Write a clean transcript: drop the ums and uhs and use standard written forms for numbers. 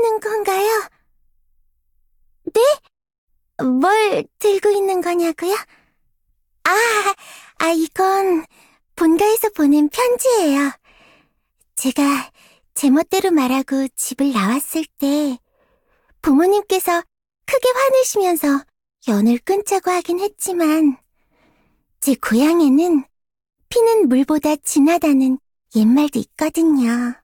있는 건가요? 네? 뭘 들고 있는 거냐고요? 이건 본가에서 보낸 편지예요. 제가 제멋대로 말하고 집을 나왔을 때 부모님께서 크게 화내시면서 연을 끊자고 하긴 했지만 제 고향에는 피는 물보다 진하다는 옛말도 있거든요.